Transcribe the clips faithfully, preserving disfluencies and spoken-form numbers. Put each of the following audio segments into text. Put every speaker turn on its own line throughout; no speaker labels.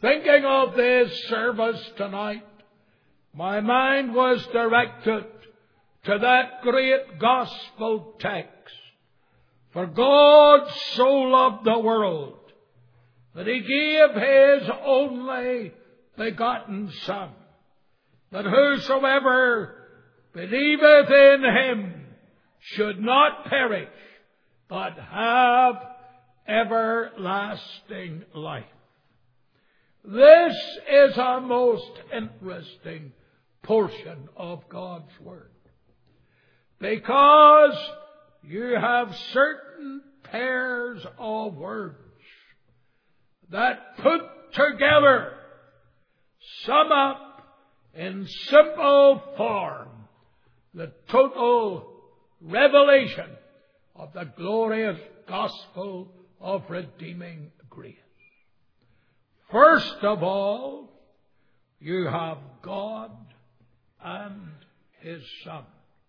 thinking of this service tonight, my mind was directed to that great gospel text. For God so loved the world that He gave His only begotten Son, that whosoever believeth in Him should not perish, but have everlasting life. This is a most interesting portion of God's Word, because you have certain pairs of words that put together sum up in simple form the total revelation of the glorious gospel of redeeming grace. First of all, you have God and His Son.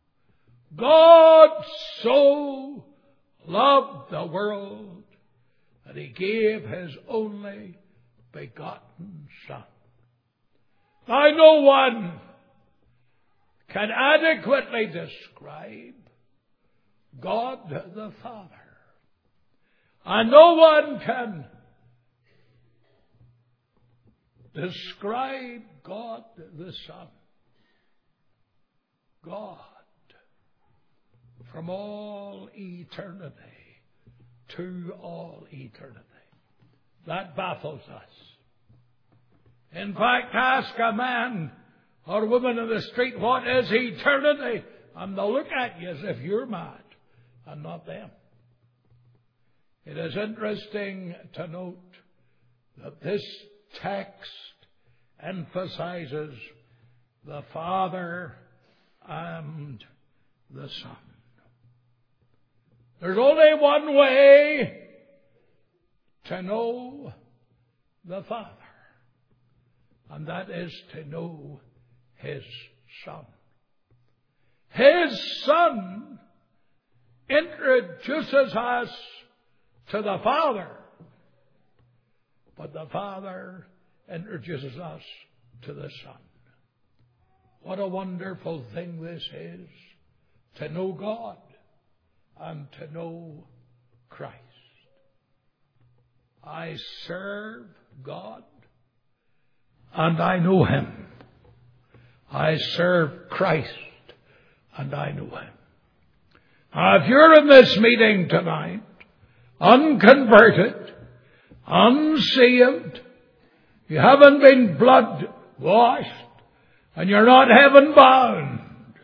God so loved the world that He gave His only begotten Son. Now, no one can adequately describe God the Father, and no one can describe God the Son. God, from all eternity to all eternity. That baffles us. In fact, ask a man or woman in the street, what is eternity? And they'll look at you as if you're mad and not them. It is interesting to note that this text emphasizes the Father and the Son. There's only one way to know the Father, and that is to know His Son. His Son introduces us to the Father, but the Father introduces us to the Son. What a wonderful thing this is, to know God and to know Christ. I serve God and I know Him. I serve Christ and I know Him. Now, if you're in this meeting tonight, unconverted, unsaved, you haven't been blood washed, and you're not heaven bound,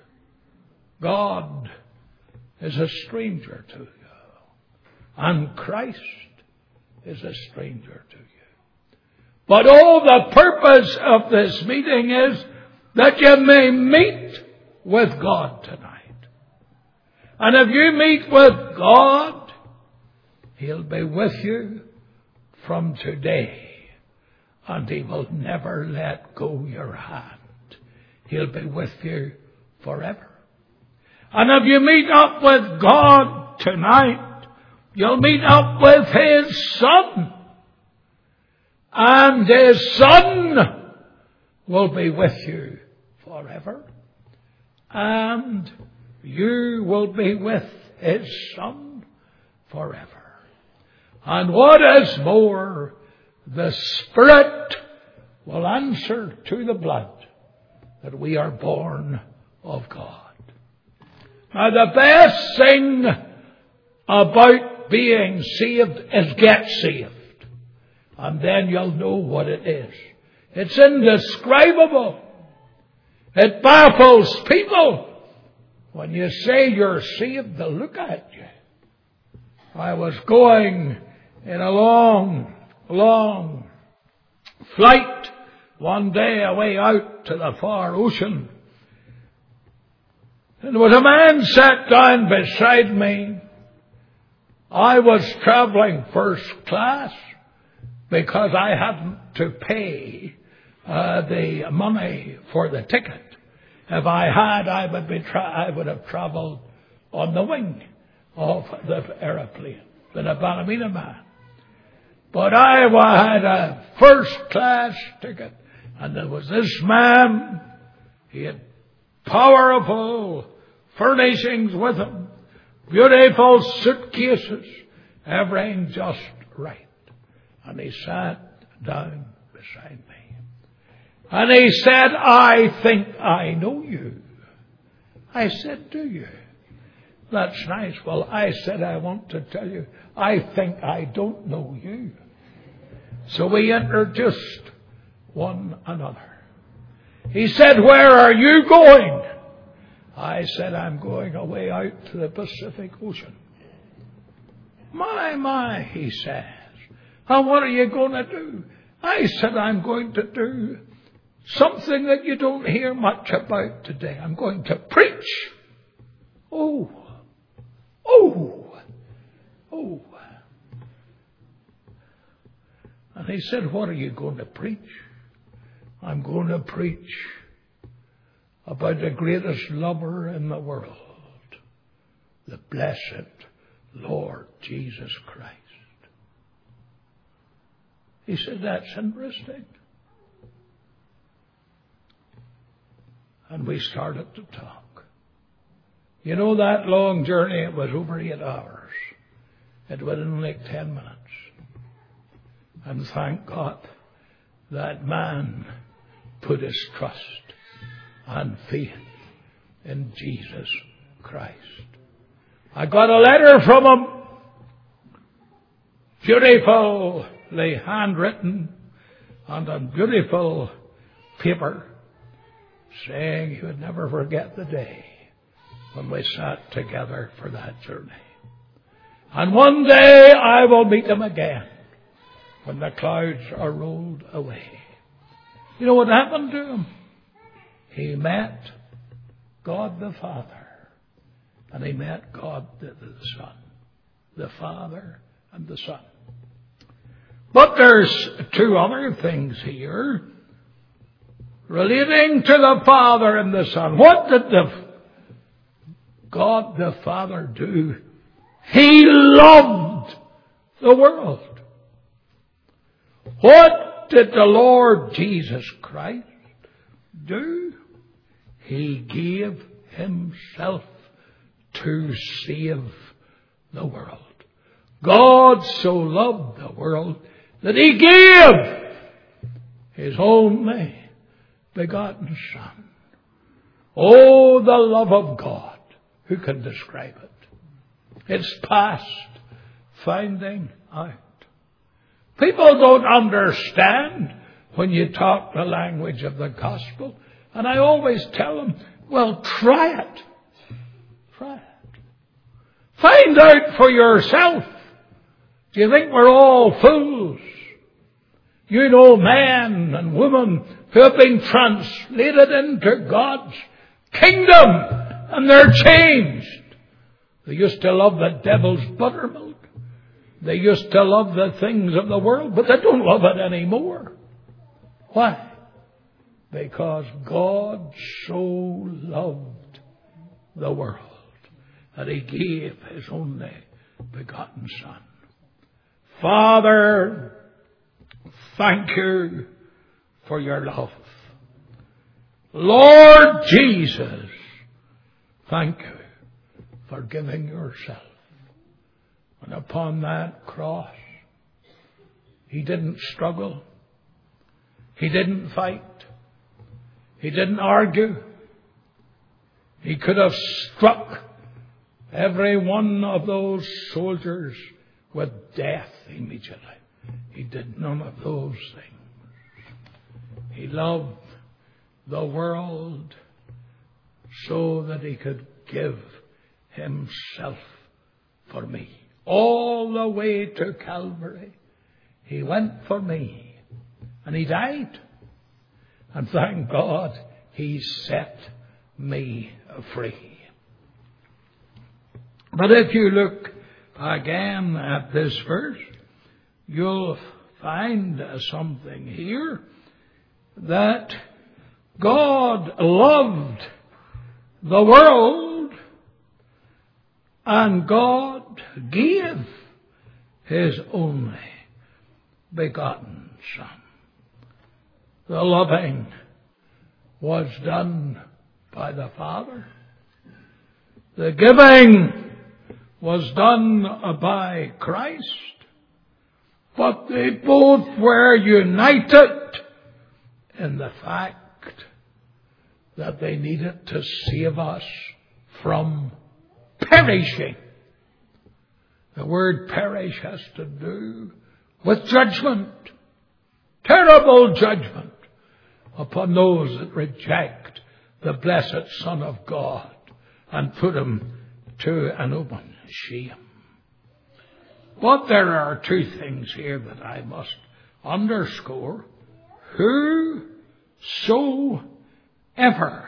God is a stranger to you. And Christ is a stranger to you. But all the purpose of this meeting is that you may meet with God tonight. And if you meet with God, He'll be with you from today. And He will never let go your hand. He'll be with you forever. And if you meet up with God tonight, you'll meet up with His Son. And His Son will be with you forever. And you will be with His Son forever. And what is more, the Spirit will answer to the blood that we are born of God. Now, the best thing about being saved is get saved. And then you'll know what it is. It's indescribable. It baffles people. When you say you're saved, they'll look at you. I was going in a long, long flight one day away out to the far ocean. And there was a man sat down beside me. I was traveling first class because I hadn't to pay uh, the money for the ticket. If I had, I would be tra- I would have travelled on the wing of the aeroplane, the Ballymena man. But I had a first class ticket. And there was this man. He had powerful furnishings with him. Beautiful suitcases. Everything just right. And he sat down beside me. And he said, I think I know you. I said, do you? That's nice. Well, I said, I want to tell you, I think I don't know you. So we introduced one another. He said, where are you going? I said, I'm going away out to the Pacific Ocean. My, my, he says. And what are you going to do? I said, I'm going to do something that you don't hear much about today. I'm going to preach. Oh, oh, oh. And he said, what are you going to preach? I'm going to preach about the greatest lover in the world, the blessed Lord Jesus Christ. He said, that's interesting. And we started to talk. You know, that long journey, it was over eight hours. It was only ten minutes. And thank God that man put his trust and faith in Jesus Christ. I got a letter from him, beautifully handwritten and on beautiful paper, saying he would never forget the day when we sat together for that journey. And one day I will meet him again when the clouds are rolled away. You know what happened to him? He met God the Father, and he met God the, the Son. The Father and the Son. But there's two other things here relating to the Father and the Son. What did the God the Father do? He loved the world. What did the Lord Jesus Christ do? He gave himself to save the world. God so loved the world that he gave his only begotten Son. Oh, the love of God. Who can describe it? It's past finding out. People don't understand when you talk the language of the gospel. And I always tell them, well, try it. Try it. Find out for yourself. Do you think we're all fools? You know men and women who have been translated into God's kingdom and they're changed. They used to love the devil's buttermilk. They used to love the things of the world, but they don't love it anymore. Why? Because God so loved the world that he gave his only begotten Son. Father, thank you for your love. Lord Jesus, thank you for giving yourself. And upon that cross, he didn't struggle. He didn't fight. He didn't argue. He could have struck every one of those soldiers with death immediately. He did none of those things. He loved the world so that he could give himself for me. All the way to Calvary, he went for me. And he died. And thank God, he set me free. But if you look again at this verse, you'll find something here that God loved the world and God gave his only begotten Son. The loving was done by the Father. The giving was done by Christ. But they both were united in the fact that they needed to save us from perishing. The word perish has to do with judgment. Terrible judgment upon those that reject the blessed Son of God and put him to an open shame. But there are two things here that I must underscore. Whosoever,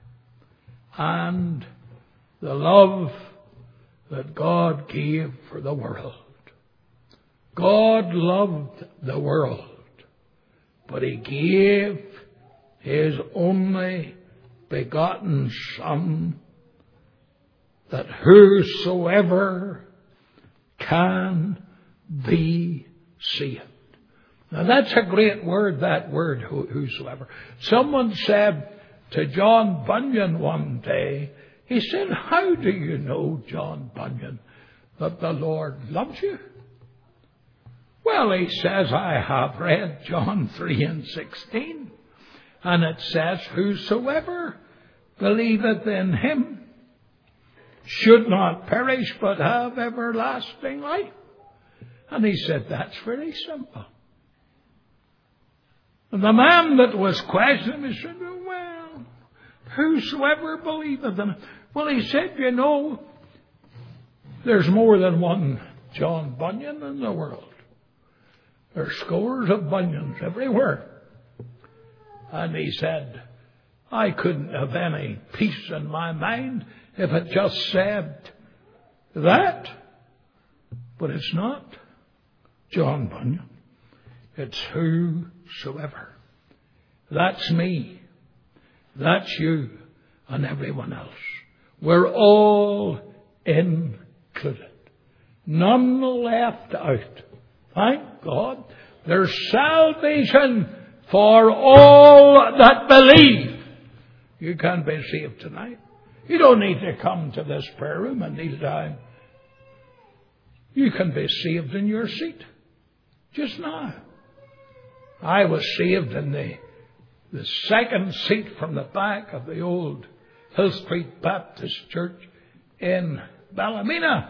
and the love that God gave for the world. God loved the world, but he gave his only begotten Son, that whosoever can be saved. Now that's a great word, that word, whosoever. Someone said to John Bunyan one day, he said, how do you know, John Bunyan, that the Lord loves you? Well, he says, I have read John three and sixteen, and it says, whosoever believeth in him should not perish, but have everlasting life. And he said, that's very simple. And the man that was questioning, he said, well, whosoever believeth in him. Well, he said, you know, there's more than one John Bunyan in the world. There's scores of Bunyans everywhere. And he said, I couldn't have any peace in my mind if it just said that. But it's not John Bunyan. It's whosoever. That's me. That's you and everyone else. We're all included. None left out. Thank God. There's salvation for all that believe. You can be saved tonight. You don't need to come to this prayer room and kneel down. You can be saved in your seat. Just now. I was saved in the, the second seat from the back of the old Hill Street Baptist Church in Ballymena.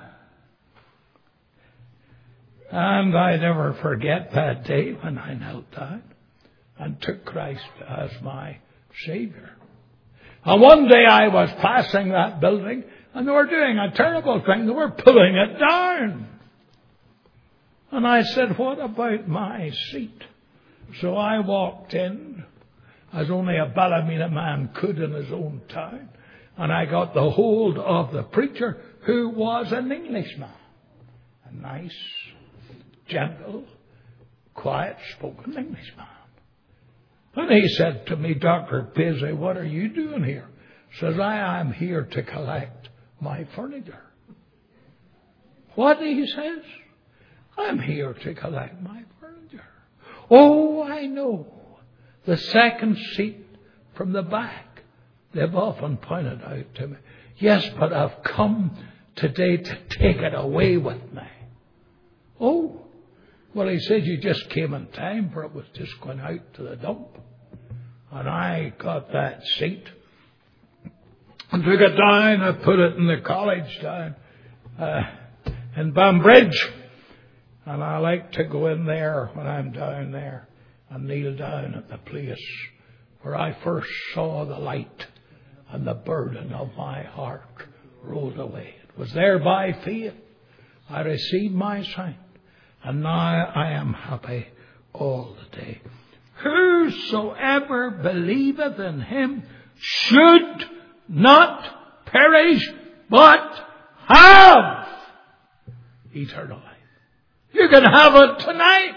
And I never forget that day when I knelt down and took Christ as my Savior. And one day I was passing that building and they were doing a terrible thing. They were pulling it down. And I said, what about my seat? So I walked in, as only a Ballymena man could in his own town. And I got the hold of the preacher, who was an Englishman. A nice, gentle, quiet-spoken Englishman. And he said to me, Doctor Paisley, what are you doing here? Says, I am here to collect my furniture. What, he says? I'm here to collect my furniture. Oh, I know. The second seat from the back. They've often pointed out to me. Yes, but I've come today to take it away with me. Oh, well, he said, you just came in time, for it was just going out to the dump. And I got that seat and took it down. I put it in the college down uh, in Banbridge. And I like to go in there when I'm down there and kneel down at the place where I first saw the light and the burden of my heart rolled away. It was there by faith. I received my sight. And now I am happy all the day. Whosoever believeth in him should not perish, but have eternal life. You can have it tonight.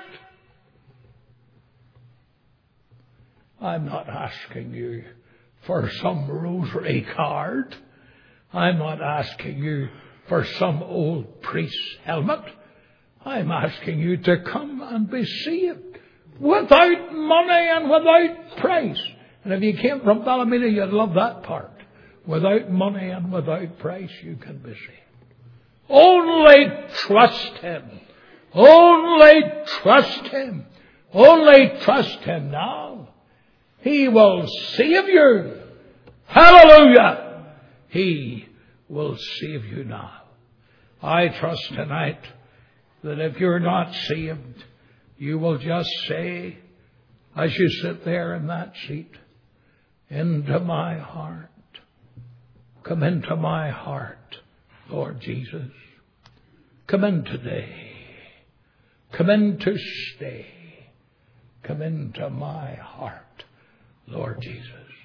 I'm not asking you for some rosary card. I'm not asking you for some old priest's helmet. I'm asking you to come and be saved without money and without price. And if you came from Ballymena, you'd love that part. Without money and without price, you can be saved. Only trust Him. Only trust Him. Only trust Him now. He will save you. Hallelujah. He will save you now. I trust tonight that if you're not saved, you will just say, as you sit there in that seat, into my heart. Come into my heart, Lord Jesus. Come in today. Come in to stay. Come into my heart, Lord Jesus.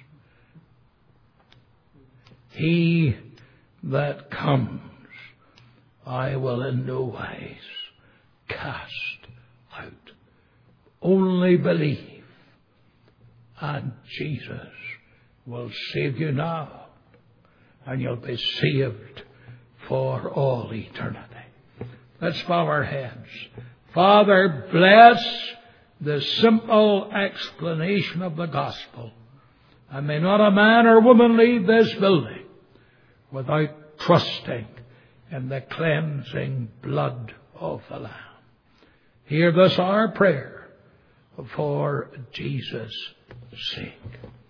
He that comes, I will in no wise cast out. Only believe, and Jesus will save you now, and you'll be saved for all eternity. Let's bow our heads. Father, bless the simple explanation of the gospel. And may not a man or woman leave this building without trusting in the cleansing blood of the Lamb. Hear this our prayer for Jesus' sake.